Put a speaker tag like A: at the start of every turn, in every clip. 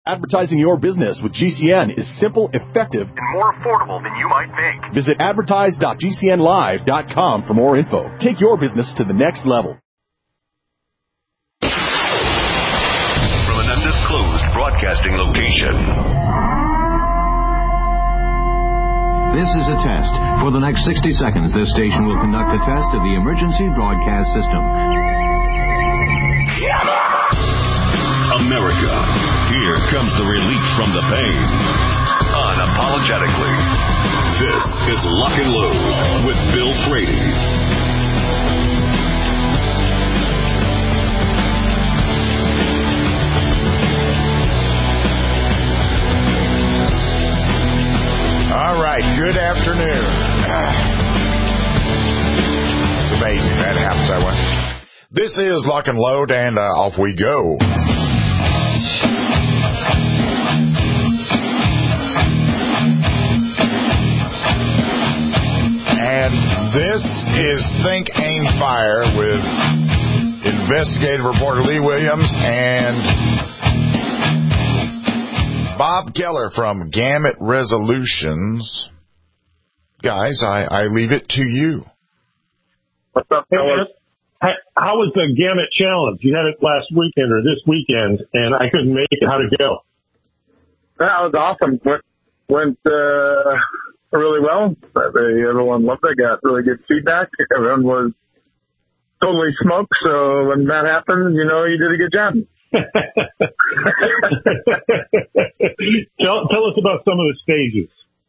A: Advertising your business with GCN is simple, effective, and more affordable than you might think. Visit advertise.gcnlive.com for more info. Take your business to the next level.
B: From an undisclosed broadcasting location.
C: This is a test. For the next 60 seconds, this station will conduct a test of the emergency broadcast system.
B: America, here comes the relief from the pain. Unapologetically. This is Lock and Load with Bill Frady.
D: All right, good afternoon. It's amazing. That happens that way. This is Lock and Load, and off we go. And this is Think Aim Fire with investigative reporter Lee Williams and Bob Keller from Gamut Resolutions. Guys, I leave it to you.
E: What's up, fellas? How was the Gamut Challenge? You had it last weekend or this weekend, and I couldn't make it. How'd it go?
F: That was awesome. Went really well. Everyone loved it. Got really good feedback. Everyone was totally smoked. So when that happened, you know, you did a good job.
E: Tell us about some of the stages.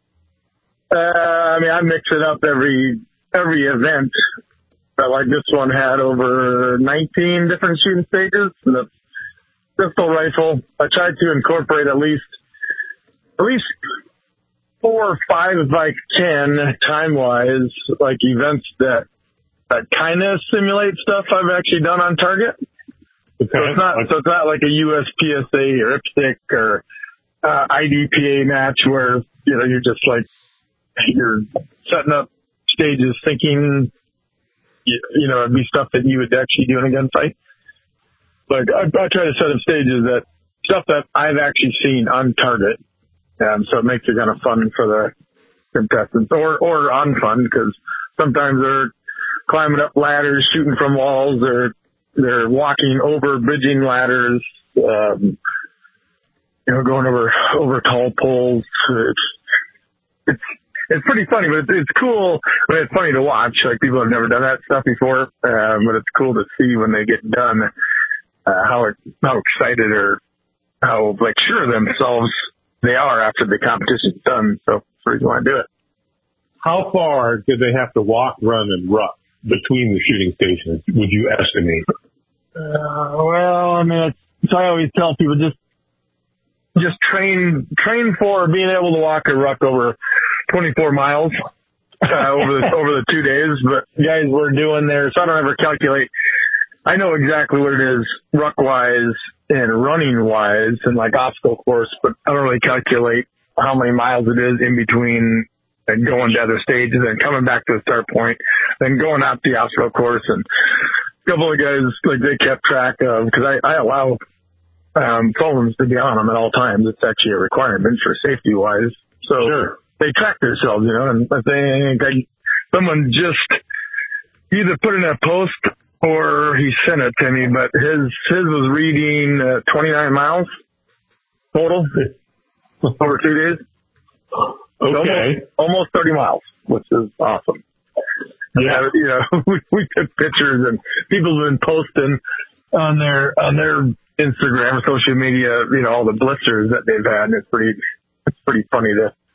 F: I mix it up every event. But like this one had over 19 different shooting stages. And the pistol rifle, I tried to incorporate at least 4 or 5, like 10 time-wise, like events that kind of simulate stuff I've actually done on target. Okay. So it's not like a USPSA or IPSC or IDPA match where, you know, you're just like, you're setting up stages thinking, you know, it'd be stuff that you would actually do in a gunfight. Like, I try to set up stages that stuff that I've actually seen on target. So it makes it kind of fun for the contestants or unfun because sometimes they're climbing up ladders, shooting from walls, they're walking over bridging ladders, you know, going over tall poles. It's pretty funny, but it's cool. I mean, it's funny to watch. Like, people have never done that stuff before, but it's cool to see when they get done, how excited or how, like, sure of themselves they are after the competition's done. So that's the reason why I do it.
E: How far did they have to walk, run, and rough between the shooting stations, would you estimate?
F: Well, I mean, so I always tell people just train for being able to walk a ruck over 24 miles over the 2 days. But guys, we're doing there, so I don't ever calculate. I know exactly what it is ruck-wise and running-wise and like obstacle course, but I don't really calculate how many miles it is in between and going to other stages and coming back to the start point, then going out the obstacle course. And a couple of guys, like, they kept track of, because I allow phones to be on them at all times. It's actually a requirement for safety-wise. So sure. They track themselves, you know, and I think someone just either put in a post or he sent it to me, but his was reading 29 miles total over 2 days.
E: Okay.
F: Almost 30 miles, which is awesome.
E: Yeah.
F: You know, we took pictures and people have been posting on their Instagram, social media, you know, all the blisters that they've had. And it's pretty funny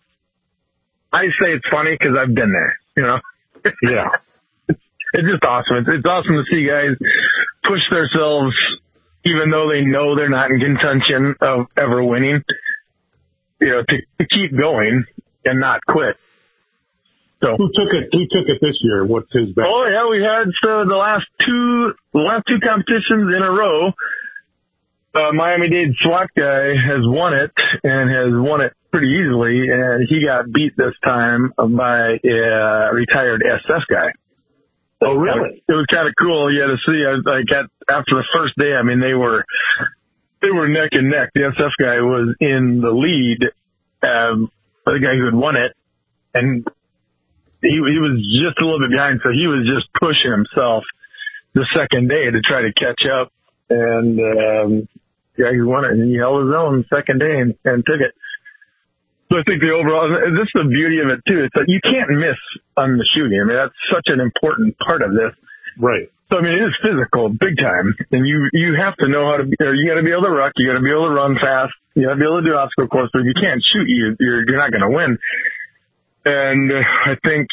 F: I say it's funny because I've been there, you know?
E: Yeah.
F: It's just awesome. It's awesome to see guys push themselves, even though they know they're not in contention of ever winning, you know, to keep going and not quit. So
E: who took it this year? What's his best?
F: Oh yeah, we had the last two competitions in a row. Miami-Dade SWAT guy has won it and has won it pretty easily, and he got beat this time by a retired SF guy.
E: Oh, really?
F: It was kind of cool, yeah, to see. After the first day, I mean, they were they were neck and neck. The SF guy was in the lead, the guy who had won it, and he was just a little bit behind, so he was just pushing himself the second day to try to catch up. And the guy who won it, and he held his own second day and took it. So I think the overall, this is the beauty of it too. It's like you can't miss on the shooting. I mean, that's such an important part of this.
E: Right.
F: So I mean, it is physical, big time, and you have to know how to. You got to be able to ruck. You got to be able to run fast. You got to be able to do obstacle course. But if you can't shoot, you're not going to win. And I think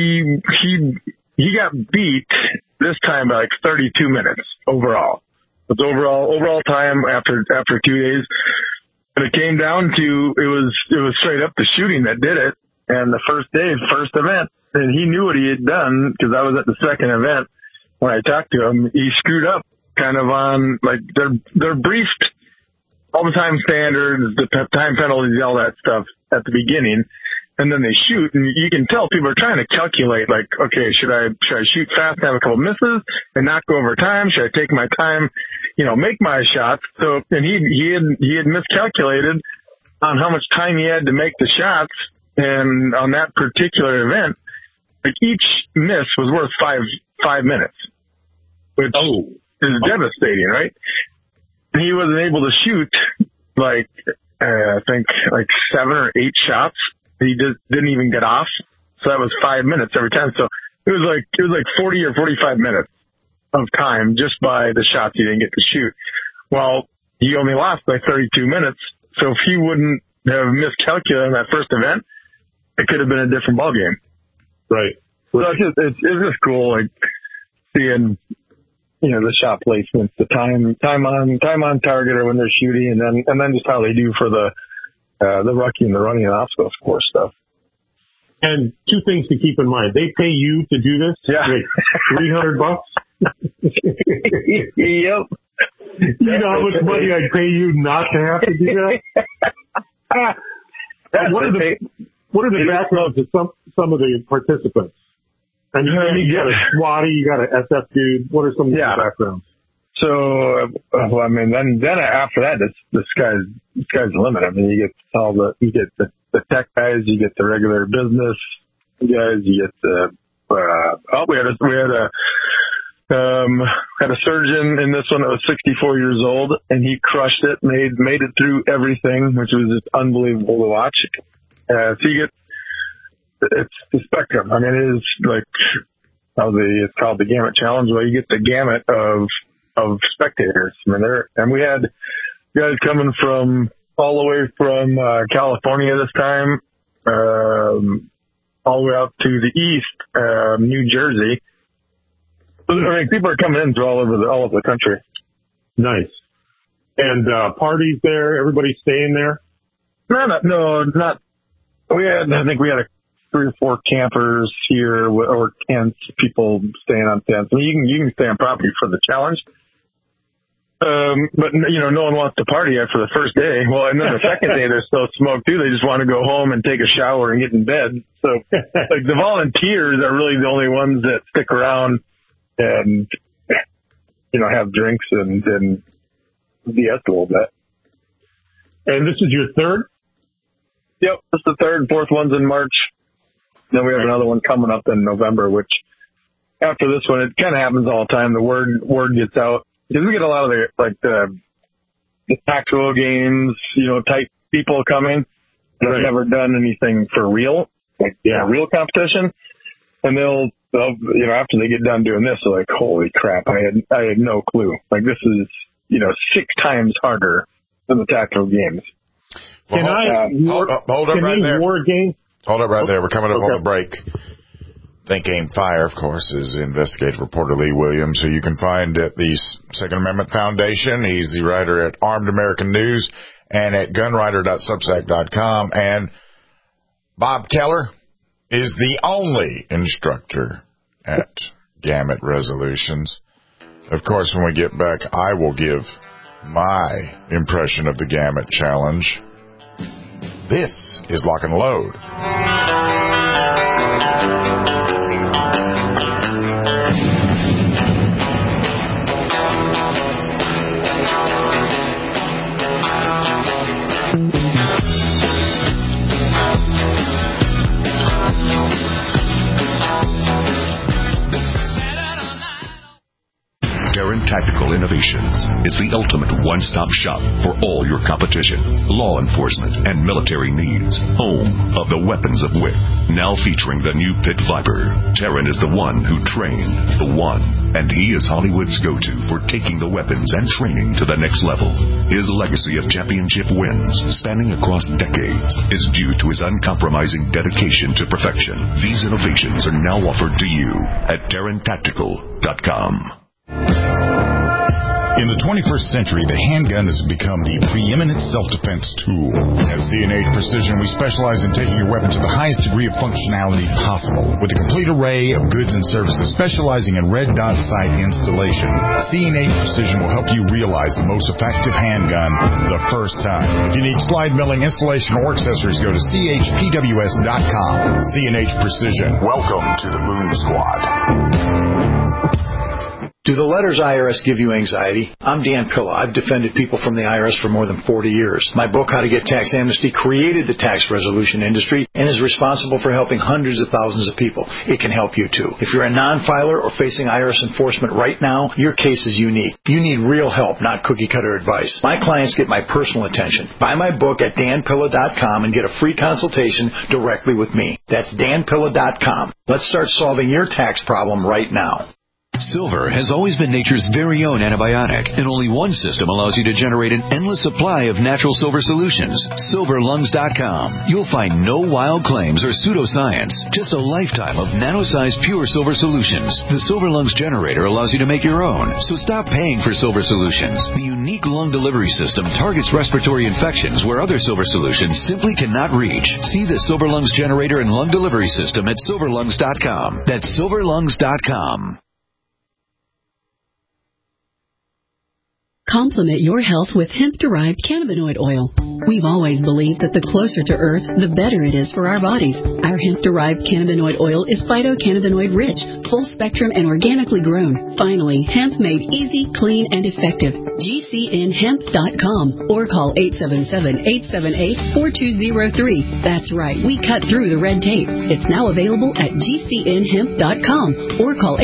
F: he got beat this time by like 32 minutes overall. It's overall time after 2 days. And it came down to, it was straight up the shooting that did it. And the first day, first event, and he knew what he had done because I was at the second event when I talked to him. He screwed up kind of on, like, they're briefed all the time standards, the time penalties, all that stuff at the beginning. And then they shoot, and you can tell people are trying to calculate, like, okay, should I shoot fast and have a couple misses and not go over time? Should I take my time, make my shots? So, and he had miscalculated on how much time he had to make the shots. And on that particular event, like each miss was worth five minutes, which is devastating, right? And he wasn't able to shoot like, I think like 7 or 8 shots. He just didn't even get off. So that was 5 minutes every time. So it was like 40 or 45 minutes of time just by the shots he didn't get to shoot. Well, he only lost by 32 minutes. So if he wouldn't have miscalculated on that first event, it could have been a different ballgame.
E: Right.
F: So it's just cool, like seeing, the shot placements, the time on target or when they're shooting, and then just how they do for the rucking and the running and obstacle course stuff.
E: And 2 things to keep in mind. They pay you to do this?
F: Yeah.
E: $300?
F: Yep.
E: You know how much money I'd pay you not to have to do that? What are the backgrounds of some of the participants? And you got a SWATty, you got an SF dude. What are some of the backgrounds?
F: So, I mean, then after that, the sky's the limit. I mean, you get the tech guys, you get the regular business guys, you get we had a surgeon in this one that was 64 years old, and he crushed it, made it through everything, which was just unbelievable to watch. So it's the spectrum. I mean, it is like it's called the Gamut Challenge. Well, you get the gamut of spectators. I mean, we had guys coming from all the way from California this time, all the way out to the east, New Jersey. I mean, people are coming in from all over the country.
E: Nice. And parties there. Everybody staying there.
F: No, not. I think we had 3 or 4 campers here, or tents. People staying on tents. I mean, you can stay on property for the challenge. But no one wants to party after the first day. Well, and then the second day they're so smoked too. They just want to go home and take a shower and get in bed. So like the volunteers are really the only ones that stick around and, have drinks and BS a little bit.
E: And this is your third?
F: Yep. This is the third and fourth one's in March. Then we have another one coming up in November, which after this one, it kind of happens all the time. The word gets out. Because we get a lot of the tactical games, type people coming that have never done anything for real, real competition. And they'll after they get done doing this, they're like, holy crap, I had no clue. Like this is, 6 times harder than the tactical games.
D: Well, hold up right there.
E: War game?
D: Hold up right there. We're coming up on the break. Think, Aim, Fire, of course, is investigative reporter Lee Williams, who you can find at the Second Amendment Foundation. He's the writer at Armed American News and at gunwriter.substack.com. And Bob Keller is the only instructor at Gamut Resolutions. Of course, when we get back, I will give my impression of the Gamut Challenge. This is Lock and Load.
B: Darren Tactical Innovations is the ultimate one-stop shop for all your competition, law enforcement, and military needs. Home of the weapons of WIC. Now featuring the new Pit Viper. Darren is the one who trained the one, and he is Hollywood's go-to for taking the weapons and training to the next level. His legacy of championship wins, spanning across decades, is due to his uncompromising dedication to perfection. These innovations are now offered to you at DarrenTactical.com.
D: In the 21st century, the handgun has become the preeminent self-defense tool. At C&H Precision, we specialize in taking your weapon to the highest degree of functionality possible. With a complete array of goods and services specializing in red dot sight installation, C&H Precision will help you realize the most effective handgun the first time. If you need slide milling, installation, or accessories, go to chpws.com. C&H Precision. Welcome to the Boom Squad.
G: Do the letters IRS give you anxiety? I'm Dan Pilla. I've defended people from the IRS for more than 40 years. My book, How to Get Tax Amnesty, created the tax resolution industry and is responsible for helping hundreds of thousands of people. It can help you, too. If you're a non-filer or facing IRS enforcement right now, your case is unique. You need real help, not cookie-cutter advice. My clients get my personal attention. Buy my book at danpilla.com and get a free consultation directly with me. That's danpilla.com. Let's start solving your tax problem right now.
C: Silver has always been nature's very own antibiotic, and only one system allows you to generate an endless supply of natural silver solutions. SilverLungs.com. You'll find no wild claims or pseudoscience, just a lifetime of nano-sized pure silver solutions. The Silver Lungs generator allows you to make your own, so stop paying for silver solutions. The unique lung delivery system targets respiratory infections where other silver solutions simply cannot reach. See the Silver Lungs generator and lung delivery system at SilverLungs.com. That's SilverLungs.com.
H: Complement your health with hemp-derived cannabinoid oil. We've always believed that the closer to Earth, the better it is for our bodies. Our hemp-derived cannabinoid oil is phytocannabinoid-rich, full-spectrum, and organically grown. Finally, hemp made easy, clean, and effective. GCNhemp.com or call 877-878-4203. That's right, we cut through the red tape. It's now available at GCNhemp.com or call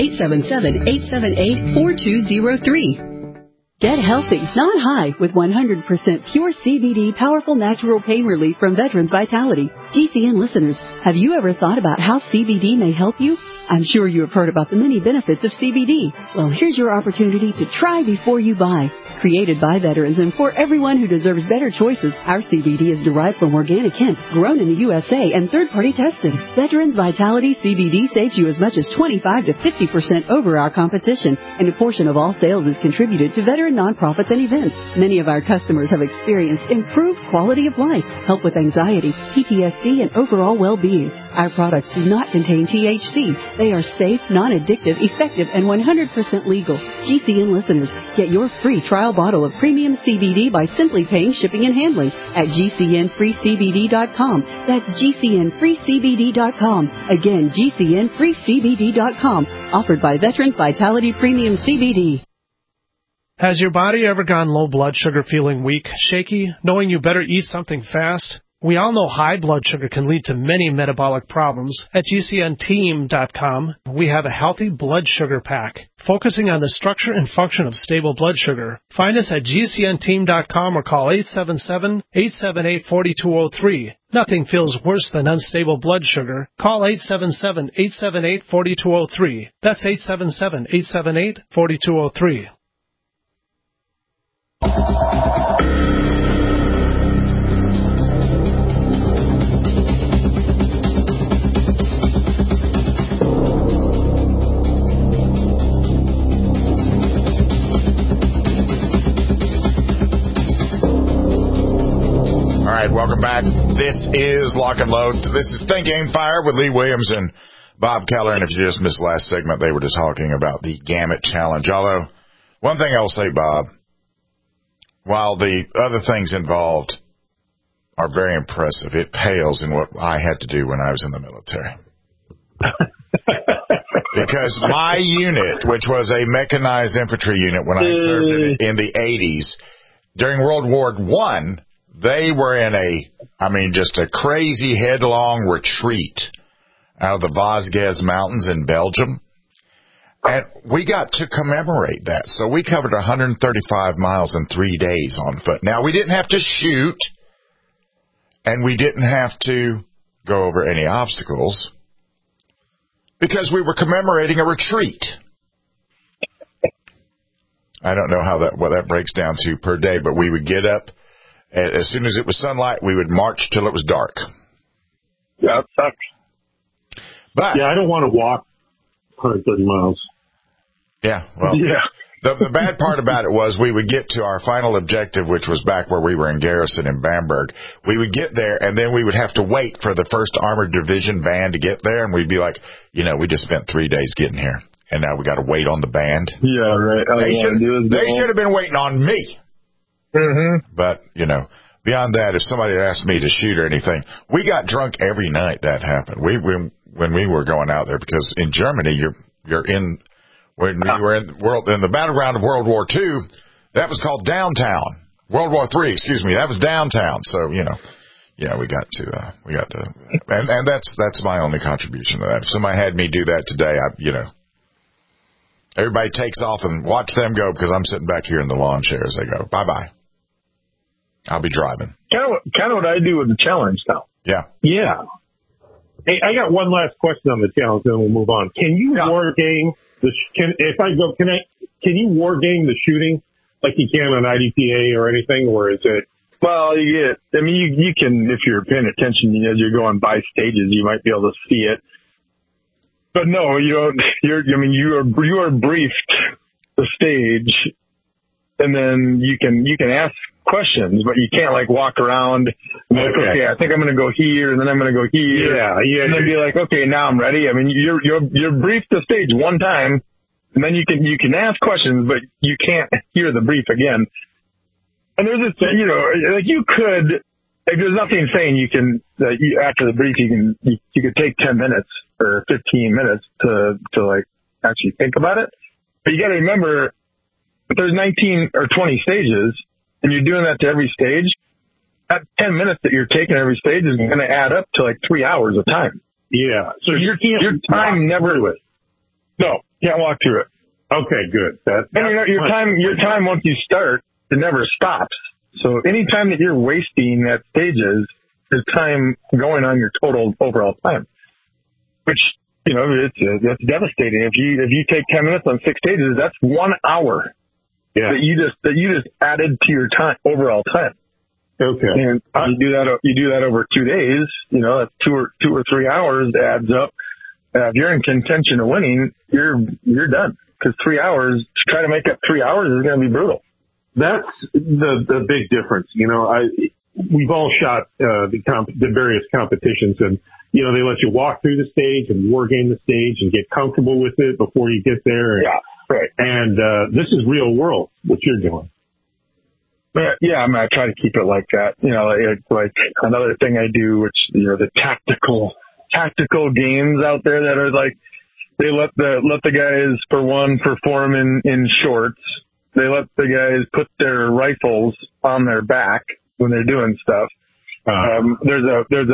H: 877-878-4203. Get healthy, not high, with 100% pure CBD powerful natural pain relief from Veterans Vitality. GCN listeners, have you ever thought about how CBD may help you? I'm sure you have heard about the many benefits of CBD. Well, here's your opportunity to try before you buy. Created by veterans and for everyone who deserves better choices, our CBD is derived from organic hemp, grown in the USA, and third-party tested. Veterans Vitality CBD saves you as much as 25 to 50% over our competition, and a portion of all sales is contributed to veteran nonprofits and events. Many of our customers have experienced improved quality of life, help with anxiety, PTSD, and overall well-being. Our products do not contain THC. They are safe, non-addictive, effective, and 100% legal. GCN listeners, get your free trial bottle of premium CBD by simply paying shipping and handling at GCNFreeCBD.com. That's GCNFreeCBD.com. Again, GCNFreeCBD.com. Offered by Veterans Vitality Premium CBD.
I: Has your body ever gone low blood sugar, feeling weak, shaky, knowing you better eat something fast? We all know high blood sugar can lead to many metabolic problems. At GCNteam.com, we have a healthy blood sugar pack, focusing on the structure and function of stable blood sugar. Find us at GCNteam.com or call 877-878-4203. Nothing feels worse than unstable blood sugar. Call 877-878-4203. That's 877-878-4203.
D: All right, welcome back. This is Lock and Load. This is Think Aim Fire with Lee Williams and Bob Keller. And if you just missed the last segment, they were just talking about the Gamut Challenge. Although, one thing I'll say, Bob, while the other things involved are very impressive, it pales in what I had to do when I was in the military. Because my unit, which was a mechanized infantry unit when I served in the 80s, during World War I, They were in just a crazy headlong retreat out of the Vosges Mountains in Belgium. And we got to commemorate that. So we covered 135 miles in 3 days on foot. Now, we didn't have to shoot, and we didn't have to go over any obstacles because we were commemorating a retreat. I don't know what that breaks down to per day, but we would get up. As soon as it was sunlight, we would march till it was dark.
F: Yeah, that sucks.
D: But
E: yeah, I don't want to walk 130 miles.
D: Yeah, well,
F: yeah.
D: The bad part about it was we would get to our final objective, which was back where we were in garrison in Bamberg. We would get there, and then we would have to wait for the 1st Armored Division band to get there, and we'd be like, we just spent 3 days getting here, and now we got to wait on the band.
F: Yeah, right.
D: They should have been waiting on me.
F: Mm-hmm.
D: But, beyond that, if somebody had asked me to shoot or anything, we got drunk every night that happened. When we were going out there, because in Germany, you're in... When we were in the battleground of World War II, that was called downtown. World War III, that was downtown. So, we got to, and that's my only contribution to that. If somebody had me do that today, everybody takes off and watch them go because I'm sitting back here in the lawn chair as they go. Bye-bye. I'll be driving.
F: Kind of what I do with the challenge now.
D: Yeah.
E: Yeah. Hey, I got one last question on the challenge, then we'll move on. Can you war game can you war game the shooting like you can on IDPA or anything, or is it?
F: Well, you can, if you're paying attention as you're going by stages, you might be able to see it. But no, you don't. You are briefed the stage, and then you can ask questions, but you can't walk around and okay, I think I'm going to go here, and then I'm going to go here.
E: Yeah.
F: And then be like, okay, now I'm ready. You're briefed the stage one time, and then you can ask questions, but you can't hear the brief again. And there's this, you could, there's nothing saying you can, after the brief, you could take 10 minutes or 15 minutes to actually think about it. But you got to remember, if there's 19 or 20 stages, and you're doing that to every stage, that 10 minutes that you're taking every stage is going to add up to 3 hours of time.
E: Yeah.
F: So your time never. No, can't walk through it.
E: Okay, good.
F: Your time once you start, it never stops. So any time that you're wasting at stages is time going on your total overall time, which it's devastating. If you take 10 minutes on 6 stages, that's 1 hour. Yeah. That you just added to your time, overall time.
E: Okay.
F: And you do that over 2 days, that's 2 or 3 hours adds up. If you're in contention of winning, you're done. Because 3 hours, to try to make up 3 hours is going to be brutal.
E: That's the big difference. We've all shot the various competitions, and they let you walk through the stage and war game the stage and get comfortable with it before you get there.
F: Yeah. Right.
E: And this is real world, what you're doing.
F: Yeah, I try to keep it like that. Like another thing I do, which, the tactical games out there that are they let the guys, for one, perform in shorts. They let the guys put their rifles on their back when they're doing stuff. There's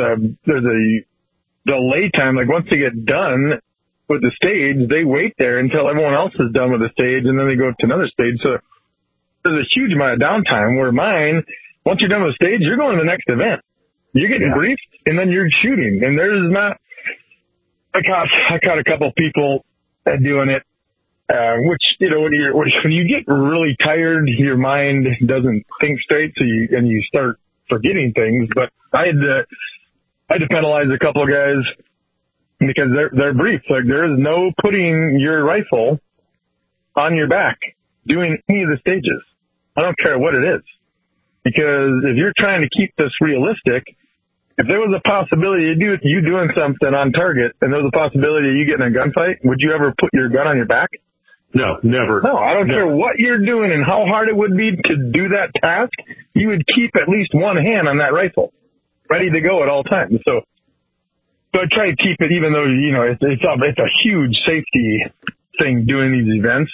F: a delay time. Once they get done with the stage, they wait there until everyone else is done with the stage, and then they go to another stage. So there's a huge amount of downtime, where mine, once you're done with the stage, you're going to the next event. You're getting briefed, and then you're shooting. And there's not, I caught a couple people doing it, which, when you get really tired, your mind doesn't think straight, so you start forgetting things. But I had to penalize a couple of guys, because they're brief. There is no putting your rifle on your back doing any of the stages. I don't care what it is. Because if you're trying to keep this realistic, if there was a possibility of you doing something on target and there was a possibility of you getting in a gunfight, would you ever put your gun on your back?
E: No, never.
F: No, I don't care what you're doing and how hard it would be to do that task. You would keep at least one hand on that rifle, ready to go at all times. So I try to keep it, even though, it's a huge safety thing doing these events.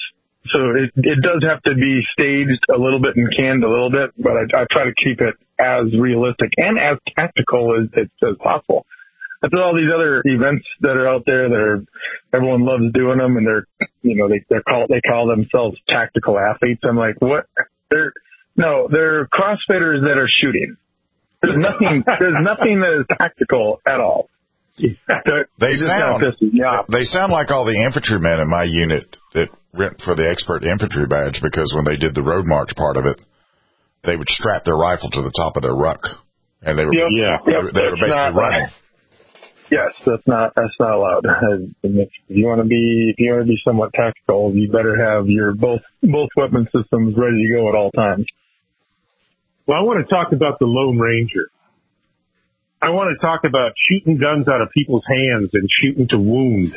F: So it does have to be staged a little bit and canned a little bit, but I try to keep it as realistic and as tactical as possible. That's all these other events that are out there everyone loves doing them, and they call themselves tactical athletes. I'm like, what? They're CrossFitters that are shooting. There's nothing that is tactical at all.
D: They sound like all the infantrymen in my unit that went for the expert infantry badge, because when they did the road march part of it, they would strap their rifle to the top of their ruck, and they were basically running.
F: Yes, that's not allowed. If you want to be somewhat tactical, you better have your both weapon systems ready to go at all times.
E: Well, I want to talk about the Lone Ranger. I want to talk about shooting guns out of people's hands and shooting to wound.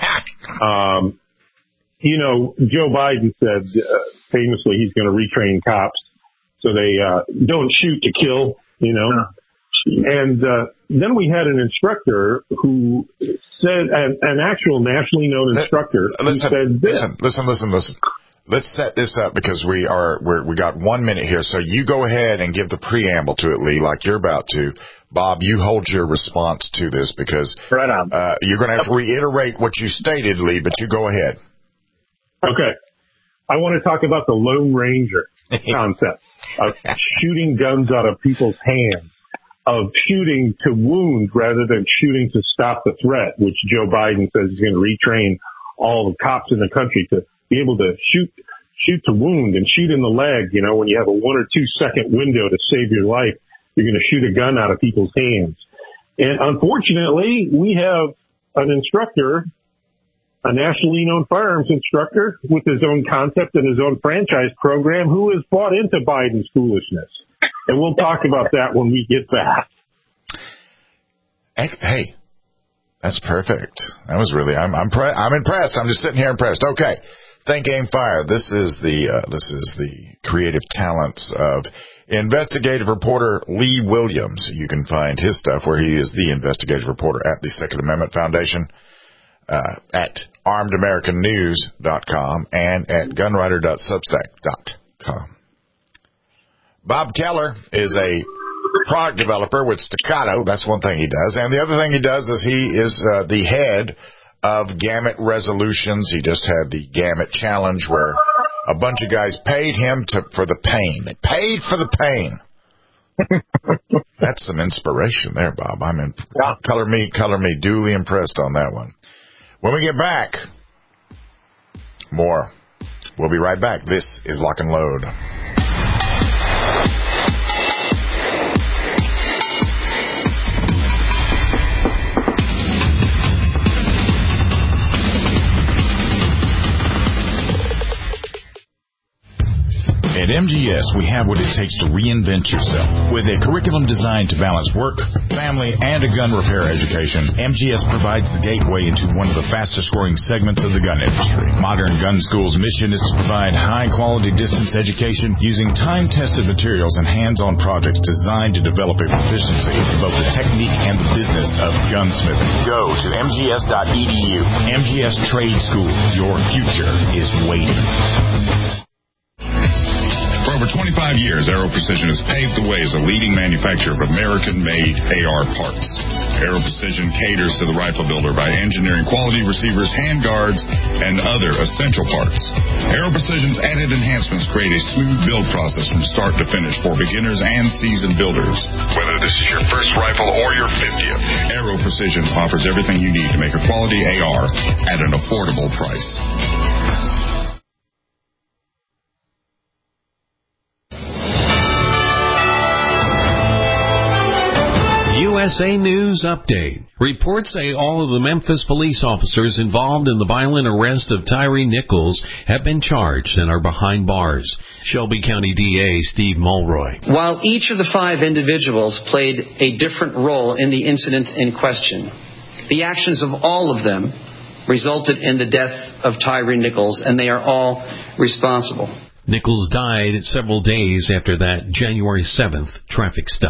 E: Joe Biden said famously he's going to retrain cops so they don't shoot to kill, And then we had an instructor who said, an actual nationally known instructor who said this.
D: Listen. Let's set this up, because we got 1 minute here. So you go ahead and give the preamble to it, Lee, like you're about to. Bob, you hold your response to this, because
F: right on.
D: You're going to have to reiterate what you stated, Lee, but you go ahead.
E: Okay. I want to talk about the Lone Ranger concept of shooting guns out of people's hands, of shooting to wound rather than shooting to stop the threat, which Joe Biden says he's going to retrain all the cops in the country to be able to shoot to wound and shoot in the leg. When you have a 1 or 2 second window to save your life, you're going to shoot a gun out of people's hands. And unfortunately, we have an instructor, a nationally known firearms instructor with his own concept and his own franchise program, who has bought into Biden's foolishness. And we'll talk about that when we get back.
D: Hey, that's perfect. That was really, I'm impressed. I'm just sitting here impressed. Okay. Think, Aim, Fire. This is the creative talents of investigative reporter Lee Williams. You can find his stuff where he is the investigative reporter at the Second Amendment Foundation, at armedamericannews.com and at gunwriter.substack.com. Bob Keller is a product developer with Staccato. That's one thing he does. And the other thing he does is he is the head of Gamut Resolutions. He just had the Gamut Challenge, where a bunch of guys paid him for the pain. They paid for the pain. That's some inspiration there, Bob. Color me duly impressed on that one. When we get back, more. We'll be right back. This is Lock and Load.
J: At MGS, we have what it takes to reinvent yourself. With a curriculum designed to balance work, family, and a gun repair education, MGS provides the gateway into one of the fastest-growing segments of the gun industry. Modern Gun School's mission is to provide high-quality distance education using time-tested materials and hands-on projects designed to develop a proficiency in both the technique and the business of gunsmithing. Go to mgs.edu. MGS Trade School. Your future is waiting.
K: For over 25 years, Aero Precision has paved the way as a leading manufacturer of American-made AR parts. Aero Precision caters to the rifle builder by engineering quality receivers, handguards, and other essential parts. Aero Precision's added enhancements create a smooth build process from start to finish for beginners and seasoned builders. Whether this is your first rifle or your 50th, Aero Precision offers everything you need to make a quality AR at an affordable price.
L: USA News Update. Reports say all of the Memphis police officers involved in the violent arrest of Tyre Nichols have been charged and are behind bars. Shelby County DA Steve Mulroy.
M: While each of the 5 individuals played a different role in the incident in question, the actions of all of them resulted in the death of Tyre Nichols, and they are all responsible.
L: Nichols died several days after that January 7th traffic stop.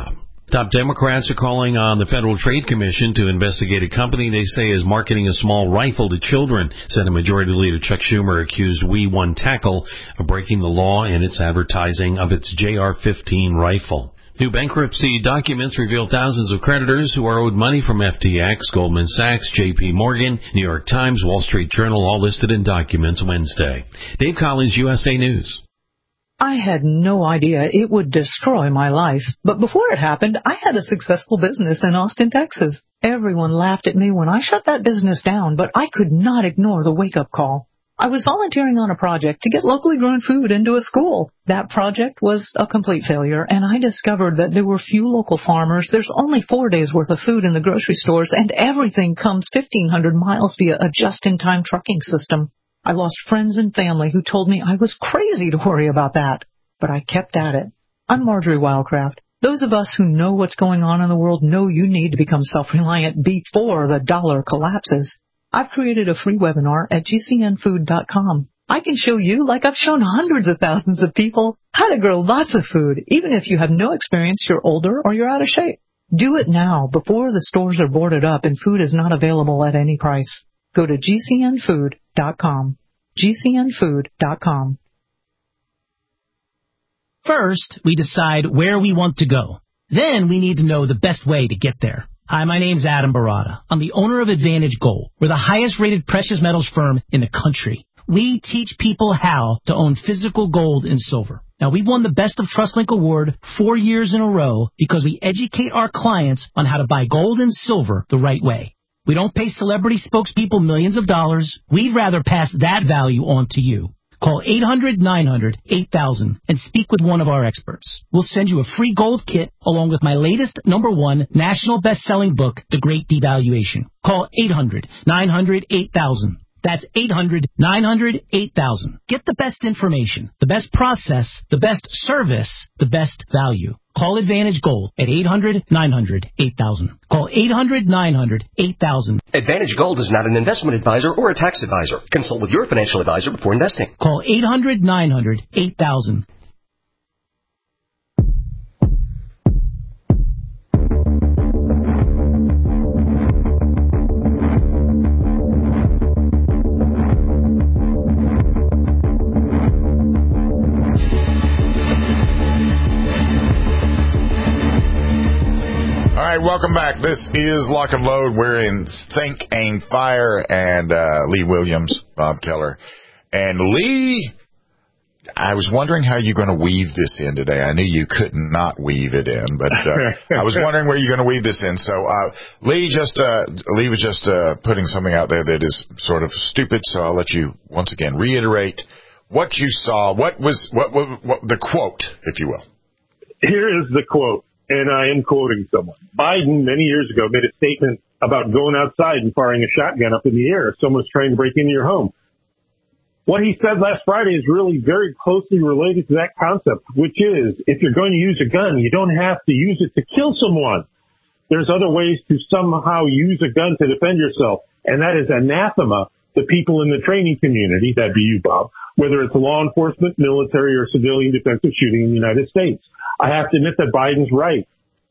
L: Top Democrats are calling on the Federal Trade Commission to investigate a company they say is marketing a small rifle to children. Senate Majority Leader Chuck Schumer accused We1 Tackle of breaking the law in its advertising of its JR-15 rifle. New bankruptcy documents reveal thousands of creditors who are owed money from FTX, Goldman Sachs, J.P. Morgan, New York Times, Wall Street Journal, all listed in documents Wednesday. Dave Collins, USA News.
N: I had no idea it would destroy my life. But before it happened, I had a successful business in Austin, Texas. Everyone laughed at me when I shut that business down, but I could not ignore the wake-up call. I was volunteering on a project to get locally grown food into a school. That project was a complete failure, and I discovered that there were few local farmers. There's only 4 days' worth of food in the grocery stores, and everything comes 1,500 miles via a just-in-time trucking system. I lost friends and family who told me I was crazy to worry about that, but I kept at it. I'm Marjorie Wildcraft. Those of us who know what's going on in the world know you need to become self-reliant before the dollar collapses. I've created a free webinar at gcnfood.com. I can show you, like I've shown hundreds of thousands of people, how to grow lots of food, even if you have no experience, you're older, or you're out of shape. Do it now, before the stores are boarded up and food is not available at any price. Go to gcnfood.com. gcnfood.com.
O: First, we decide where we want to go. Then we need to know the best way to get there. Hi, my name's Adam Barada. I'm the owner of Advantage Gold. We're the highest-rated precious metals firm in the country. We teach people how to own physical gold and silver. Now, we've won the Best of TrustLink Award 4 years in a row because we educate our clients on how to buy gold and silver the right way. We don't pay celebrity spokespeople millions of dollars. We'd rather pass that value on to you. Call 800-900-8000 and speak with one of our experts. We'll send you a free gold kit along with my latest #1 national best-selling book, The Great Devaluation. Call 800-900-8000. That's 800-900-8000. Get the best information, the best process, the best service, the best value. Call Advantage Gold at 800-900-8000. Call 800-900-8000.
P: Advantage Gold is not an investment advisor or a tax advisor. Consult with your financial advisor before investing.
O: Call 800-900-8000.
D: All right, welcome back. This is Lock and Load. We're in Think, Aim, Fire, and Lee Williams, Bob Keller. And Lee, I was wondering how you're going to weave this in today. I knew you could not weave it in, but I was wondering where you're going to weave this in. So Lee was just putting something out there that is sort of stupid, so I'll let you once again reiterate what you saw. What the quote, if you will.
E: Here is the quote. And I am quoting someone. Biden, many years ago, made a statement about going outside and firing a shotgun up in the air if someone's trying to break into your home. What he said last Friday is really very closely related to that concept, which is if you're going to use a gun, you don't have to use it to kill someone. There's other ways to somehow use a gun to defend yourself, and that is anathema to people in the training community, that'd be you, Bob, whether it's law enforcement, military, or civilian defensive shooting in the United States. I have to admit that Biden's right.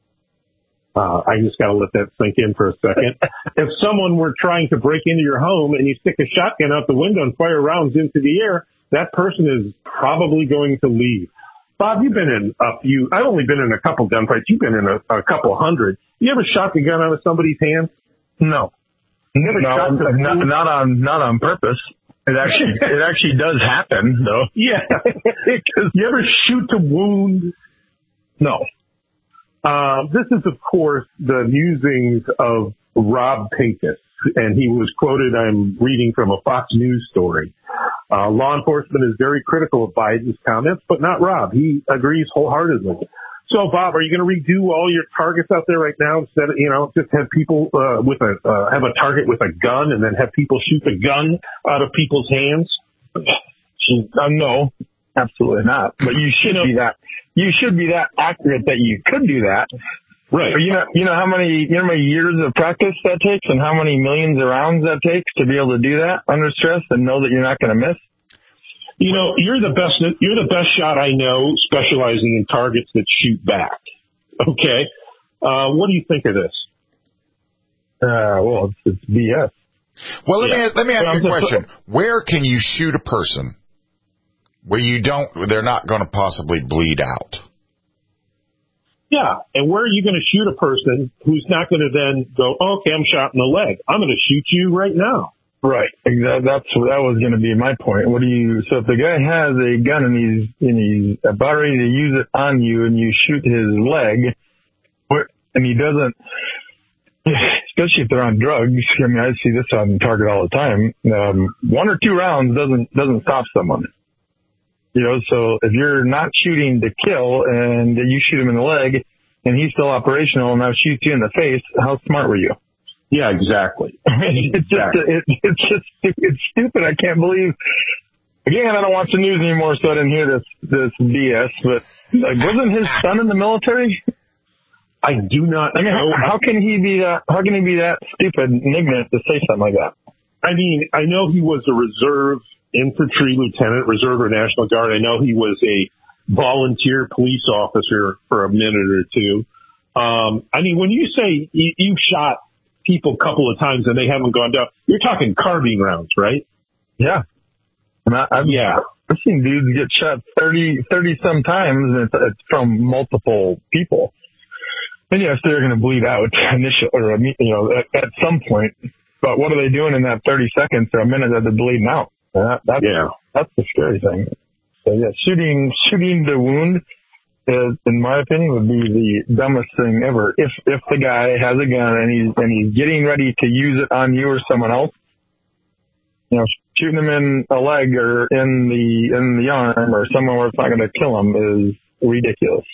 E: I just got to let that sink in for a second. If someone were trying to break into your home and you stick a shotgun out the window and fire rounds into the air, that person is probably going to leave. Bob, you've been in I've only been in a couple gunfights. You've been in a couple hundred. You ever shot the gun out of somebody's hand? No. You ever shot the
F: not on purpose. It actually does happen, though.
E: Yeah. You ever shoot to wound? No. This is, of course, the musings of Rob Pincus, and he was quoted, I'm reading from a Fox News story. Law enforcement is very critical of Biden's comments, but not Rob. He agrees wholeheartedly. So, Bob, are you going to redo all your targets out there right now instead of, just have people have a target with a gun and then have people shoot the gun out of people's hands?
F: No, absolutely not. But you should be that. You should be that accurate that you could do that.
E: Right.
F: You know how many years of practice that takes and how many millions of rounds that takes to be able to do that under stress and know that you're not going to miss?
E: You're the best shot I know specializing in targets that shoot back. Okay. What do you think of this?
F: Well, it's BS.
D: Well, let me ask you a question. Where can you shoot a person where they're not going to possibly bleed out?
E: Yeah, and where are you going to shoot a person who's not going to then go, okay, I'm shot in the leg. I'm going to shoot you right now.
F: Right. That was going to be my point. So if the guy has a gun and he's about ready to use it on you and you shoot his leg, and he doesn't, especially if they're on drugs. I mean, I see this on Target all the time. 1 or 2 rounds doesn't stop someone. So if you're not shooting to kill and you shoot him in the leg and he's still operational and now shoots you in the face, how smart were you?
E: Yeah, exactly.
F: It's stupid. I can't believe. Again, I don't watch the news anymore, so I didn't hear this BS. But wasn't his son in the military?
E: I do not.
F: I mean, how can he be that stupid and ignorant to say something like that?
E: I mean, I know he was a reserve infantry lieutenant, reserve or National Guard. I know he was a volunteer police officer for a minute or two. I mean, when you say you shot people a couple of times and they haven't gone down, you're talking carbine rounds, right?
F: Yeah. I've seen dudes get shot 30 some times, and it's from multiple people. And yes, they're going to bleed out initially, or at some point. But what are they doing in that 30 seconds or a minute that they're bleeding out? That's the scary thing. So yeah, shooting the wound is, in my opinion, would be the dumbest thing ever. If the guy has a gun and he's getting ready to use it on you or someone else, shooting him in a leg or in the arm or somewhere where it's not going to kill him is ridiculous.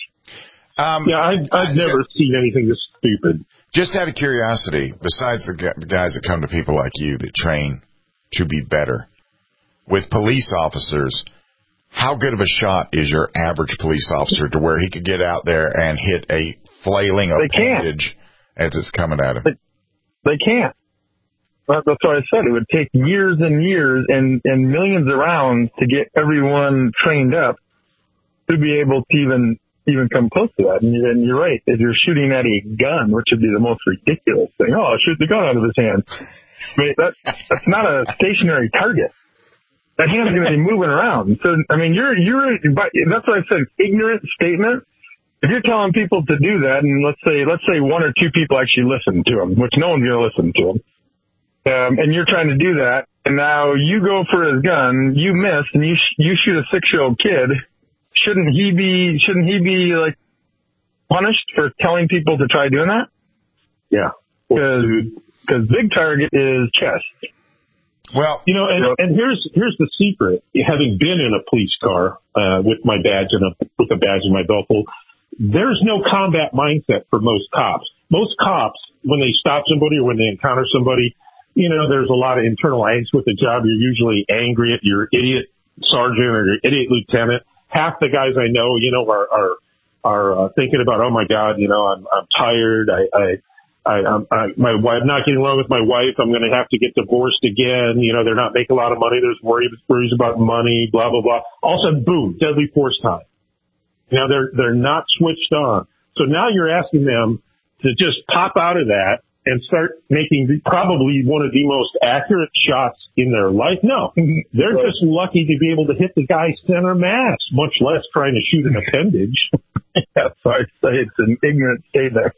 E: I've never seen anything this stupid.
D: Just out of curiosity, besides the guys that come to people like you that train to be better, with police officers, how good of a shot is your average police officer to where he could get out there and hit a flailing appendage as it's coming at him?
F: They can't. That's what I said. It would take years and years and millions of rounds to get everyone trained up to be able to even come close to that. And you're right. If you're shooting at a gun, which would be the most ridiculous thing, I'll shoot the gun out of his hand. I mean, that's not a stationary target. That hand's going to be moving around. So, I mean, that's what I said, ignorant statement. If you're telling people to do that, and let's say 1 or 2 people actually listen to them, which no one's going to listen to them, and you're trying to do that, and now you go for his gun, you miss, and you shoot a 6-year-old kid, shouldn't he be like punished for telling people to try doing that?
E: Yeah.
F: Because big target is chest.
D: Well,
E: and here's the secret. Having been in a police car with my badge with a badge in my belt hole, there's no combat mindset for most cops. Most cops, when they stop somebody or when they encounter somebody, there's a lot of internal angst with the job. You're usually angry at your idiot sergeant or your idiot lieutenant. Half the guys I know, are thinking about, oh my God, I'm tired. My wife, not getting along with my wife. I'm going to have to get divorced again. They're not making a lot of money. There's worries about money, blah, blah, blah. All of a sudden, boom, deadly force time. They're not switched on. So now you're asking them to just pop out of that and start making probably one of the most accurate shots in their life. No, they're just lucky to be able to hit the guy's center mass, much less trying to shoot an appendage.
F: That's why I say it's an ignorant statement.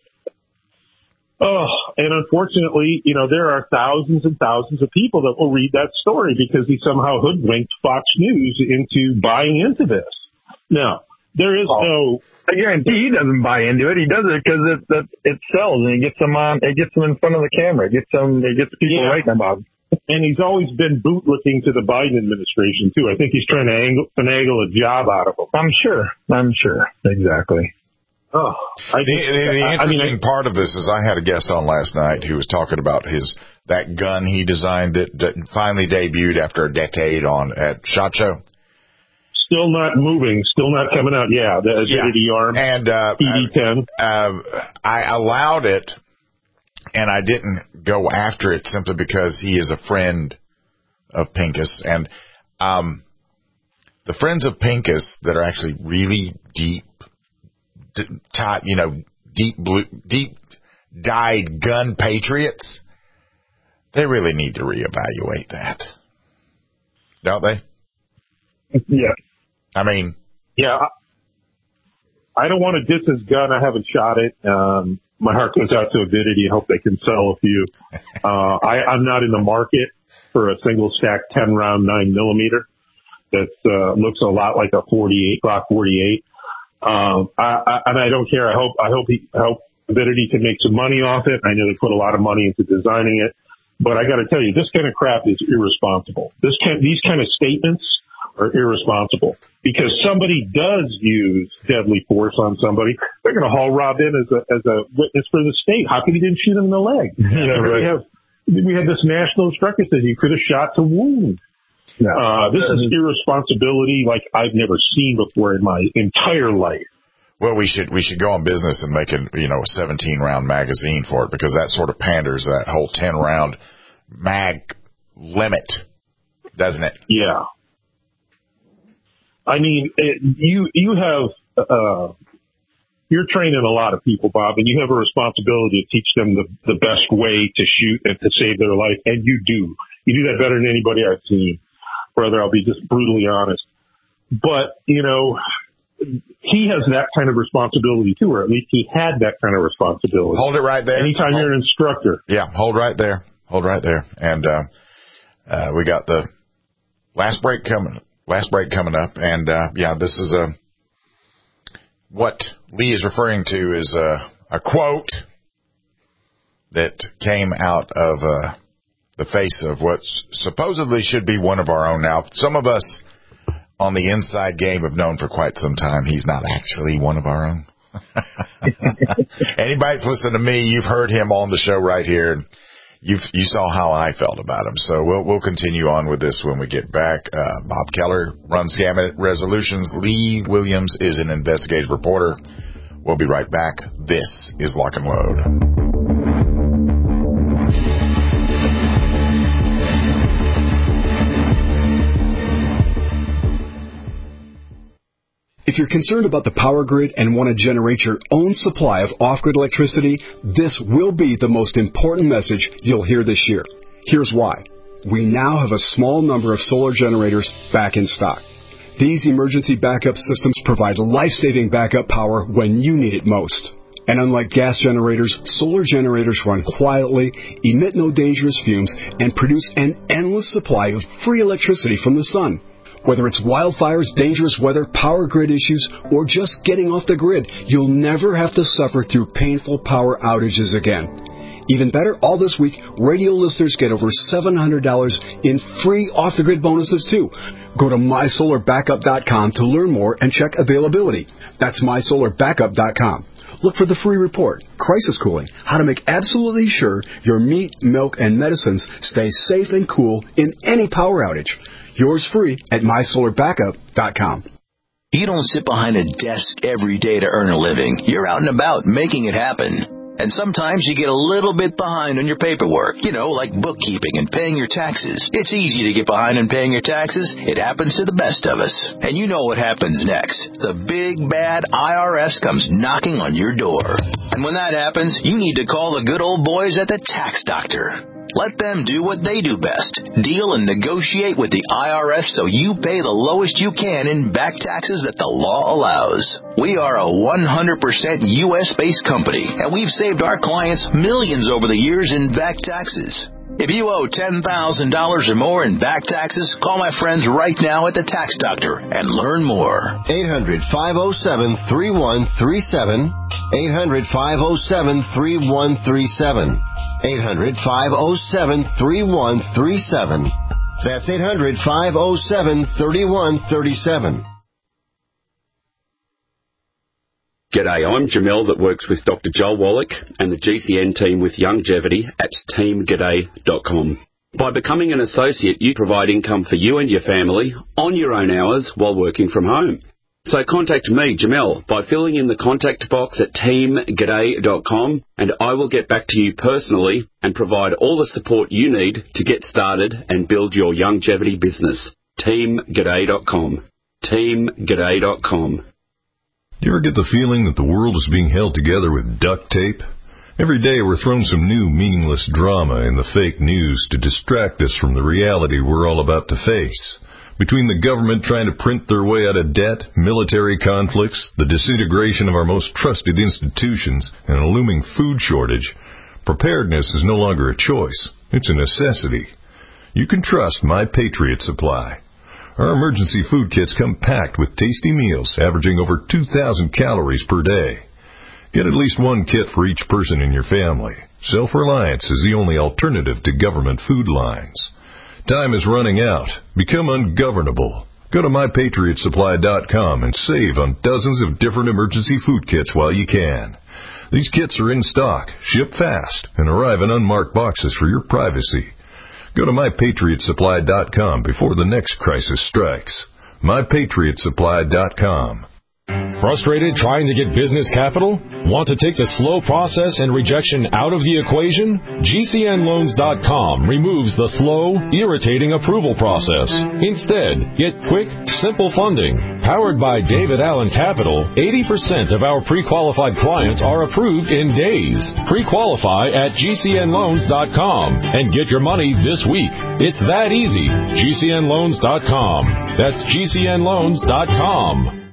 E: Oh, and unfortunately, there are thousands and thousands of people that will read that story because he somehow hoodwinked Fox News into buying into this. Now, there is
F: I guarantee he doesn't buy into it. He does it because it sells and it gets them in front of the camera. It gets people writing about it.
E: And he's always been bootlicking to the Biden administration too. I think he's trying to finagle a job out of them.
F: I'm sure. Exactly.
D: Oh, the interesting part of this is I had a guest on last night who was talking about that gun he designed that finally debuted after a decade at SHOT Show.
E: Still not moving, still not coming out. Yeah, the Agility Arm
D: and
E: PD-10.
D: I allowed it, and I didn't go after it simply because he is a friend of Pincus, and the friends of Pincus that are actually really deep, deep-dyed gun patriots, they really need to reevaluate that. Don't they?
E: Yeah.
D: I mean...
E: Yeah. I don't want to diss his gun. I haven't shot it. My heart goes out to Avidity. I hope they can sell a few. I'm not in the market for a single stack 10 round 9mm that looks a lot like a 48 Glock 48. And I don't care. I hope Avidity can make some money off it. I know they put a lot of money into designing it, but I got to tell you, this kind of crap is irresponsible. These kind of statements are irresponsible, because somebody does use deadly force on somebody. They're going to haul Rob in as a witness for the state. How come he didn't shoot him in the leg?
D: Yeah, right.
E: We have this national instructor that he could have shot to wound. This is irresponsibility like I've never seen before in my entire life.
D: Well, we should go on business and make a 17-round magazine for it, because that sort of panders that whole 10-round mag limit, doesn't it?
E: Yeah. I mean, you have you're training a lot of people, Bob, and you have a responsibility to teach them the best way to shoot and to save their life, and you do. You do that better than anybody I've seen, brother. I'll be just brutally honest. But, he has that kind of responsibility too, or at least he had that kind of responsibility.
D: Hold it right there.
E: Anytime you're an instructor.
D: Yeah, hold right there. And we got the last break coming up, and this is what Lee is referring to is a quote that came out of the face of what supposedly should be one of our own. Now, some of us on the inside game have known for quite some time he's not actually one of our own. Anybody's listened to me, you've heard him on the show right here. You saw how I felt about him. So we'll continue on with this when we get back. Bob Keller runs Gamut Resolutions. Lee Williams is an investigative reporter. We'll be right back. This is Lock and Load.
Q: If you're concerned about the power grid and want to generate your own supply of off-grid electricity, this will be the most important message you'll hear this year. Here's why. We now have a small number of solar generators back in stock. These emergency backup systems provide life-saving backup power when you need it most. And unlike gas generators, solar generators run quietly, emit no dangerous fumes, and produce an endless supply of free electricity from the sun. Whether it's wildfires, dangerous weather, power grid issues, or just getting off the grid, you'll never have to suffer through painful power outages again. Even better, all this week, radio listeners get over $700 in free off-the-grid bonuses, too. Go to MySolarBackup.com to learn more and check availability. That's MySolarBackup.com. Look for the free report, Crisis Cooling, how to make absolutely sure your meat, milk, and medicines stay safe and cool in any power outage. Yours free at MySolarBackup.com.
R: You don't sit behind a desk every day to earn a living. You're out and about making it happen. And sometimes you get a little bit behind on your paperwork, like bookkeeping and paying your taxes. It's easy to get behind on paying your taxes. It happens to the best of us. And you know what happens next. The big, bad IRS comes knocking on your door. And when that happens, you need to call the good old boys at the Tax Doctor. Let them do what they do best. Deal and negotiate with the IRS so you pay the lowest you can in back taxes that the law allows. We are a 100% U.S.-based company, and we've saved our clients millions over the years in back taxes. If you owe $10,000 or more in back taxes, call my friends right now at the Tax Doctor and learn more.
S: 800-507-3137. 800-507-3137. 800-507-3137. That's 800-507-3137.
T: G'day, I'm Jamel that works with Dr. Joel Wallach and the GCN team with Longevity at teamg'day.com. By becoming an associate, you provide income for you and your family on your own hours while working from home. So contact me, Jamel, by filling in the contact box at teamg'day.com, and I will get back to you personally and provide all the support you need to get started and build your longevity business. teamg'day.com. teamg'day.com.
U: Do you ever get the feeling that the world is being held together with duct tape? Every day we're thrown some new meaningless drama in the fake news to distract us from the reality we're all about to face. Between the government trying to print their way out of debt, military conflicts, the disintegration of our most trusted institutions, and a looming food shortage, preparedness is no longer a choice. It's a necessity. You can trust My Patriot Supply. Our emergency food kits come packed with tasty meals averaging over 2,000 calories per day. Get at least one kit for each person in your family. Self-reliance is the only alternative to government food lines. Time is running out. Become ungovernable. Go to MyPatriotSupply.com and save on dozens of different emergency food kits while you can. These kits are in stock, ship fast, and arrive in unmarked boxes for your privacy. Go to MyPatriotSupply.com before the next crisis strikes. MyPatriotSupply.com.
V: Frustrated trying to get business capital? Want to take the slow process and rejection out of the equation? GCNLoans.com removes the slow, irritating approval process. Instead, get quick, simple funding. Powered by David Allen Capital, 80% of our pre-qualified clients are approved in days. Pre-qualify at GCNLoans.com and get your money this week. It's that easy. GCNLoans.com. That's GCNLoans.com.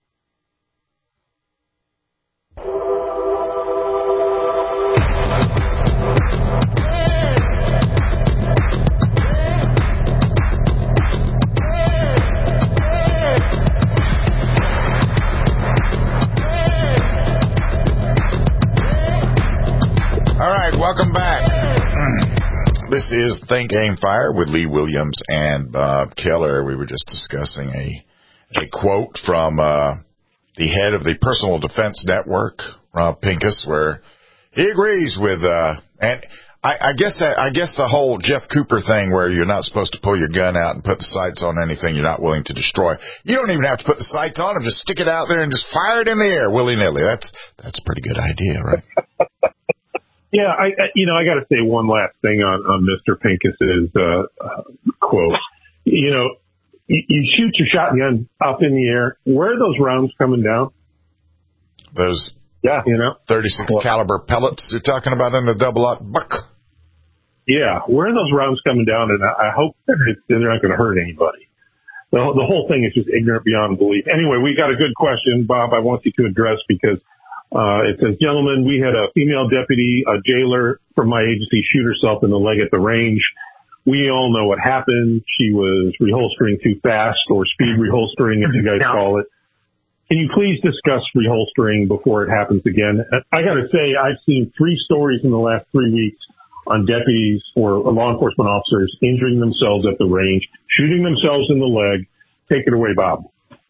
D: Welcome back. This is Think Aim Fire with Lee Williams and Bob Keller. We were just discussing a quote from the head of the Personal Defense Network, Rob Pincus, where he agrees with and I guess the whole Jeff Cooper thing where you're not supposed to pull your gun out and put the sights on anything you're not willing to destroy. You don't even have to put the sights on them. Just stick it out there and just fire it in the air willy-nilly. That's a pretty good idea, right?
E: Yeah, I got to say one last thing on Mr. Pincus's quote. You shoot your shotgun up in the air. Where are those rounds coming down?
D: Those, 36 caliber pellets you're talking about in the double-aught buck.
E: Yeah, where are those rounds coming down? And I hope they're not going to hurt anybody. The whole thing is just ignorant beyond belief. Anyway, we got a good question, Bob, I want you to address because it says, gentlemen, we had a female deputy, a jailer from my agency, shoot herself in the leg at the range. We all know what happened. She was reholstering too fast, or speed reholstering, as you guys call it. Can you please discuss reholstering before it happens again? I got to say, I've seen 3 stories in the last 3 weeks on deputies or law enforcement officers injuring themselves at the range, shooting themselves in the leg. Take it away, Bob.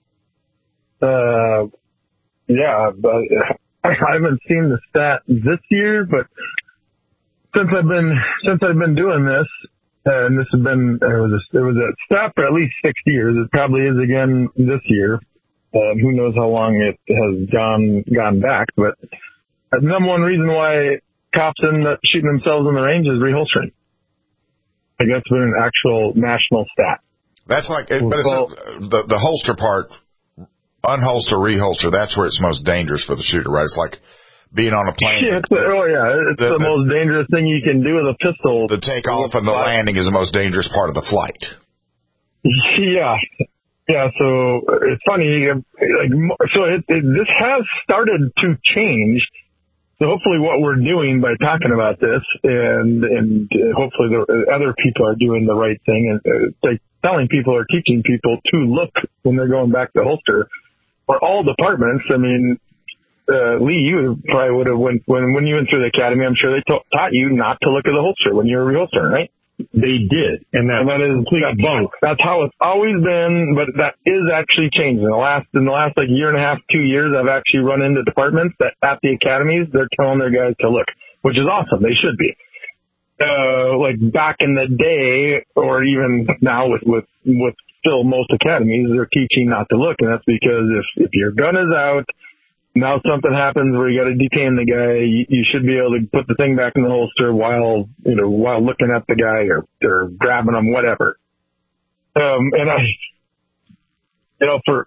F: Yeah, but I haven't seen the stat this year, but since I've been doing this, and this has been, it was a stat for at least 6 years. It probably is again this year. Who knows how long it has gone back, but the number one reason why cops end up shooting themselves in the range is reholstering. I guess it's been an actual national stat.
D: That's like, but it's the holster part, unholster, reholster, that's where it's most dangerous for the shooter, right? It's like being on a plane.
F: It's the most dangerous thing you can do with a pistol.
D: The takeoff and the landing is the most dangerous part of the flight.
F: Yeah. Yeah, so it's funny, this has started to change. So hopefully what we're doing by talking about this and hopefully the other people are doing the right thing and like telling people or teaching people to look when they're going back to holster for all departments. I mean, Lee, you probably would have when you went through the academy, I'm sure they taught you not to look at the holster when you were reholstering, right?
E: They did, and that is complete bunk.
F: That's how it's always been, but that is actually changing. In the last like year and a half, 2 years, I've actually run into departments that at the academies they're telling their guys to look, which is awesome. They should be. Like back in the day, or even now with still most academies, they're teaching not to look, and that's because if your gun is out. Now something happens where you got to detain the guy. You should be able to put the thing back in the holster while looking at the guy or grabbing him, whatever. And for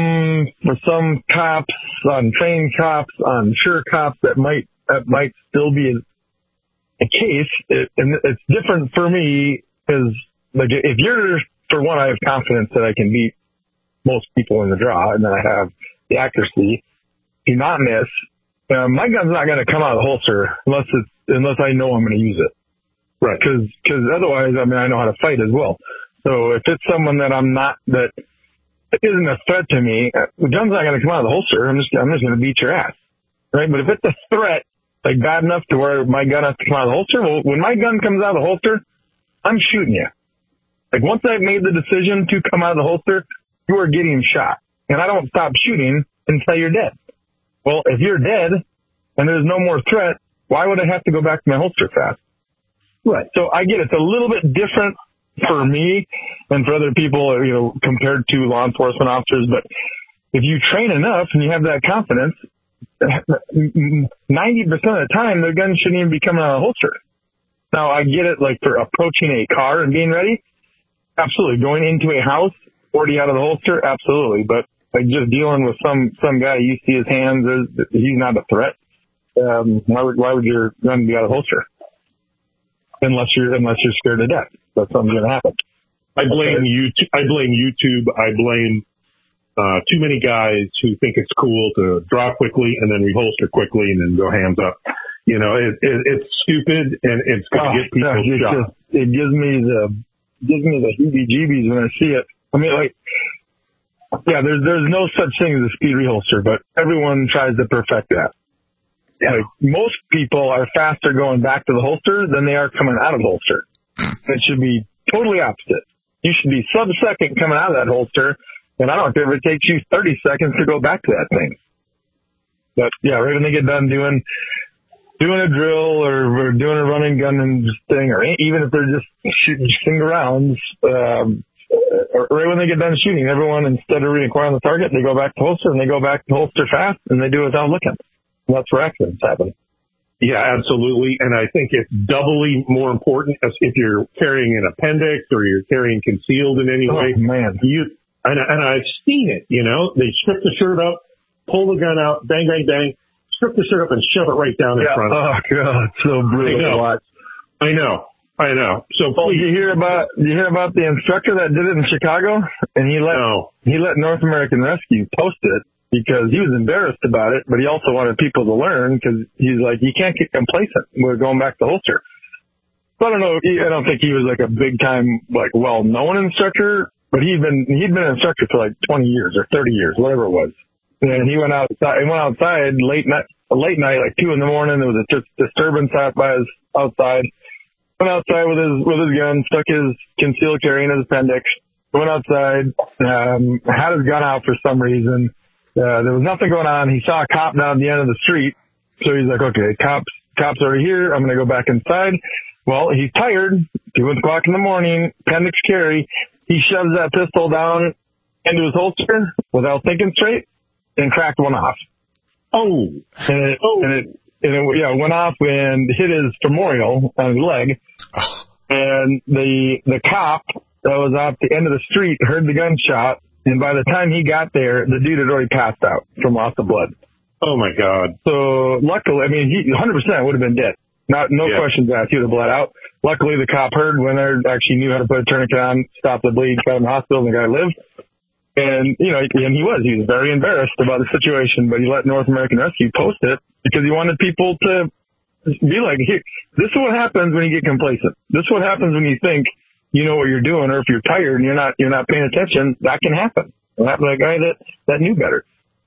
F: some cops, on trained cops, on sure cops, that might still be a case. And it's different for me because, like, if you're, for one, I have confidence that I can beat most people in the draw, and then I have the accuracy to not miss. My gun's not going to come out of the holster unless I know I'm going to use it. Right. Because otherwise, I mean, I know how to fight as well. So if it's someone that that isn't a threat to me, the gun's not going to come out of the holster. I'm just going to beat your ass. Right. But if it's a threat, like bad enough to where my gun has to come out of the holster, well, when my gun comes out of the holster, I'm shooting you. Like, once I've made the decision to come out of the holster, you are getting shot. And I don't stop shooting until you're dead. Well, if you're dead and there's no more threat, why would I have to go back to my holster fast? Right. So I get it's a little bit different for me and for other people, compared to law enforcement officers. But if you train enough and you have that confidence, 90% of the time, their gun shouldn't even be coming out of the holster. Now, I get it, like, for approaching a car and being ready. Absolutely. Going into a house, 40 out of the holster, absolutely. But, like, just dealing with some guy, you see his hands, he's not a threat. Why would your gun be out of the holster? Unless you're scared to death. That's something going to happen.
E: I blame YouTube. I blame too many guys who think it's cool to draw quickly and then reholster quickly and then go hands up. It's stupid, and it's going to get people shot. It gives me the heebie-jeebies when I see it. I mean, like, yeah, there's no such thing as a speed reholster, but everyone tries to perfect that. Yeah. Like, most people are faster going back to the holster than they are coming out of the holster. It should be totally opposite. You should be sub-second coming out of that holster, and I don't care if it takes you 30 seconds to go back to that thing. But, yeah, right when they get done doing a drill or doing a running gun and thing, or even if they're just shooting single rounds, or right when they get done shooting, everyone, instead of reacquiring the target, they go back to holster, and they go back to holster fast, and they do it without looking. And that's where accidents happen. Yeah, absolutely. And I think it's doubly more important if you're carrying an appendix or you're carrying concealed in any way.
F: Oh, man.
E: And I've seen it, they strip the shirt up, pull the gun out, bang, bang, bang, strip the shirt up and shove it right down in front of them.
F: Oh, God, so brutal to watch.
E: I know. So
F: did you hear about the instructor that did it in Chicago? And he let North American Rescue post it because he was embarrassed about it, but he also wanted people to learn because he's like, you can't get complacent. We're going back to holster. So I don't know. I don't think he was like a big time, like, well-known instructor, but he'd been an instructor for like 20 years or 30 years, whatever it was. And he went outside late night, like 2 a.m. There was a disturbance outside. Went outside with his gun, stuck his concealed carry in his appendix. Went outside, had his gun out for some reason. There was nothing going on. He saw a cop down at the end of the street. So he's like, okay, cops are here. I'm going to go back inside. Well, he's tired. 2 o'clock in the morning, appendix carry. He shoves that pistol down into his holster without thinking straight and cracked one off.
E: Oh.
F: And it went off and hit his femoral on his leg. And the cop that was off the end of the street heard the gunshot. And by the time he got there, the dude had already passed out from loss of blood.
E: Oh, my God.
F: So, luckily, I mean, he 100% would have been dead. No questions asked. He would have bled out. Luckily, the cop heard when they actually knew how to put a tourniquet on, stop the bleed, got him to the hospital, and the guy lived. And, he was very embarrassed about the situation, but he let North American Rescue post it because he wanted people to be like, here, this is what happens when you get complacent. This is what happens when you think you know what you're doing, or if you're tired and you're not paying attention, that can happen. It happened to a guy that knew better.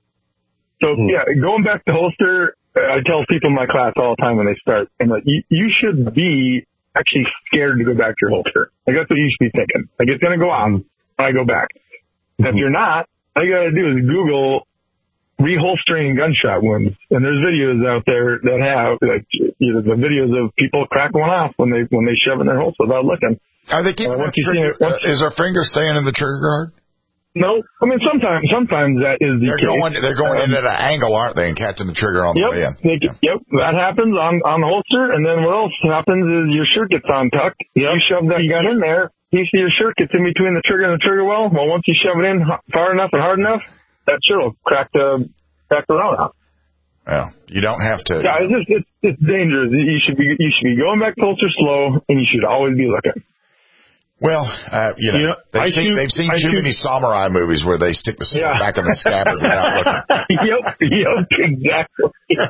F: So, yeah, going back to holster, I tell people in my class all the time when they start, I'm like, you should be actually scared to go back to your holster. Like, that's what you should be thinking. Like, it's going to go on when I go back. If you're not, all you got to do is Google reholstering gunshot wounds. And there's videos out there that have, like, the videos of people cracking one off when they shove in their holster without looking.
D: Are they keeping is our finger staying in the trigger guard?
F: No. I mean, sometimes that is the case.
D: They're going in at an angle, aren't they, and catching the trigger on the way in?
F: Yep, that happens on the holster. And then what else happens is your shirt gets untucked. Yep. You shove that gun in there. You see your shirt gets in between the trigger and the trigger well. Well, once you shove it in far enough and hard enough, that shirt will crack the round out.
D: Well, you don't have to.
F: Yeah, it's dangerous. You should be going back closer slow, and you should always be looking.
D: Well, they've seen too many samurai movies where they stick the sword back in the scabbard without looking.
F: Yep, exactly.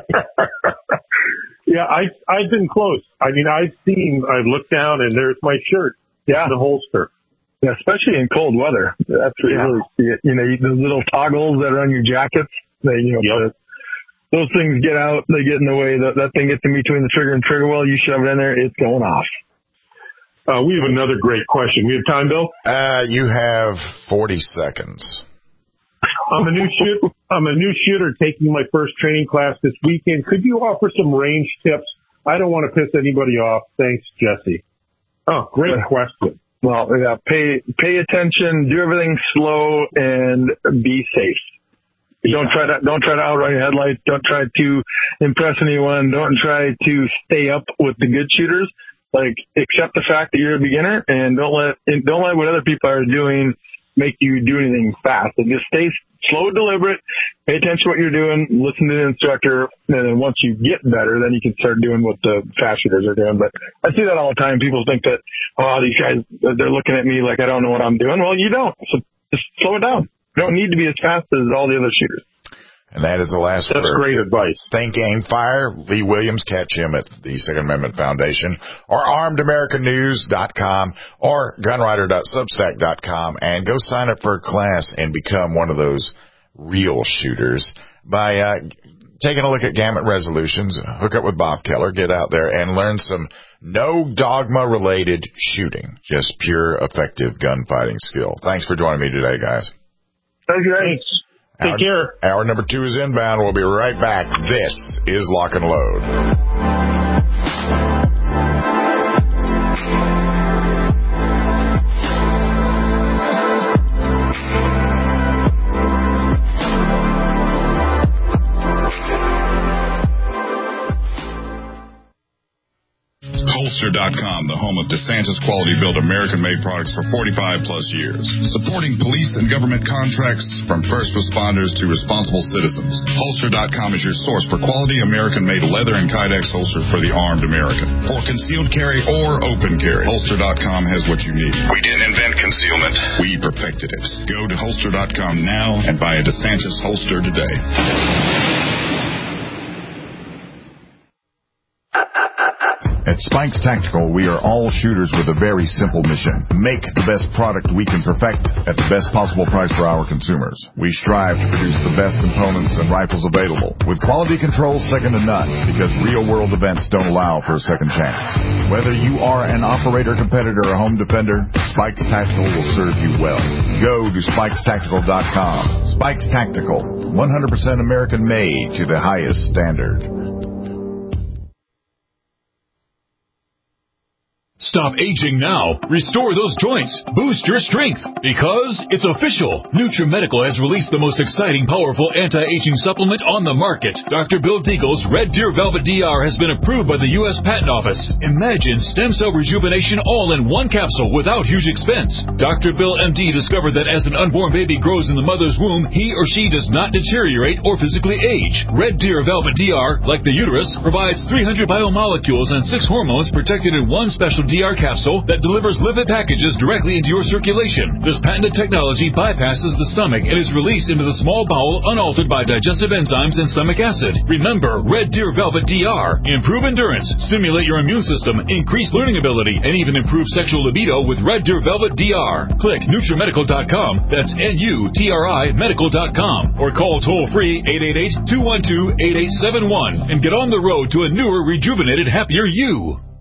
E: Yeah, I've been close. I mean, I've looked down and there's my shirt. Yeah, the holster.
F: Yeah, especially in cold weather. That's where you really see it. Those little toggles that are on your jackets. Those things get out. They get in the way. That thing gets in between the trigger and trigger well. You shove it in there, it's going off.
E: We have another great question. We have time, Bill?
D: You have 40 seconds.
E: I'm a new shooter taking my first training class this weekend. Could you offer some range tips? I don't want to piss anybody off. Thanks, Jesse. Oh, great question.
F: Well, pay attention, do everything slow, and be safe. Don't try to outrun your headlights. Don't try to impress anyone. Don't try to stay up with the good shooters. Like, accept the fact that you're a beginner, and don't let what other people are doing make you do anything fast. And just stay slow, deliberate, pay attention to what you're doing, listen to the instructor, and then once you get better, then you can start doing what the fast shooters are doing. But I see that all the time. People think that, these guys, they're looking at me like I don't know what I'm doing. Well, you don't. So just slow it down. You don't need to be as fast as all the other shooters.
D: And that is the last word.
E: That's great advice.
D: Think, Aim, Fire. Lee Williams. Catch him at the Second Amendment Foundation or ArmedAmericanNews.com or Gunwriter.substack.com, and go sign up for a class and become one of those real shooters by taking a look at Gamut Resolutions. Hook up with Bob Keller. Get out there and learn some no dogma-related shooting. Just pure, effective gunfighting skill. Thanks for joining me today, guys.
F: Thanks.
E: Take care.
D: Hour number 2 is inbound. We'll be right back. This is Lock and Load.
K: Holster.com, the home of DeSantis quality built American-made products for 45 plus years. Supporting police and government contracts from first responders to responsible citizens. Holster.com is your source for quality American-made leather and Kydex holsters for the armed American. For concealed carry or open carry, Holster.com has what you need. We didn't invent concealment. We perfected it. Go to Holster.com now and buy a DeSantis holster today.
J: At Spikes Tactical, we are all shooters with a very simple mission. Make the best product we can perfect at the best possible price for our consumers. We strive to produce the best components and rifles available, with quality control second to none, because real-world events don't allow for a second chance. Whether you are an operator, competitor, or home defender, Spikes Tactical will serve you well. Go to SpikesTactical.com. Spikes Tactical, 100% American-made to the highest standard.
A: Stop aging now. Restore those joints. Boost your strength. Because it's official. NutriMedical has released the most exciting, powerful anti-aging supplement on the market. Dr. Bill Deagle's Red Deer Velvet DR has been approved by the U.S. Patent Office. Imagine stem cell rejuvenation all in one capsule without huge expense. Dr. Bill MD discovered that as an unborn baby grows in the mother's womb, he or she does not deteriorate or physically age. Red Deer Velvet DR, like the uterus, provides 300 biomolecules and 6 hormones protected in one special DR capsule that delivers lipid packages directly into your circulation. This patented technology bypasses the stomach and is released into the small bowel unaltered by digestive enzymes and stomach acid. Remember, Red Deer Velvet DR. Improve endurance, stimulate your immune system, increase learning ability, and even improve sexual libido with Red Deer Velvet DR. Click NutriMedical.com, that's NUTRI Medical.com, or call toll-free 888-212-8871 and get on the road to a newer, rejuvenated, happier you.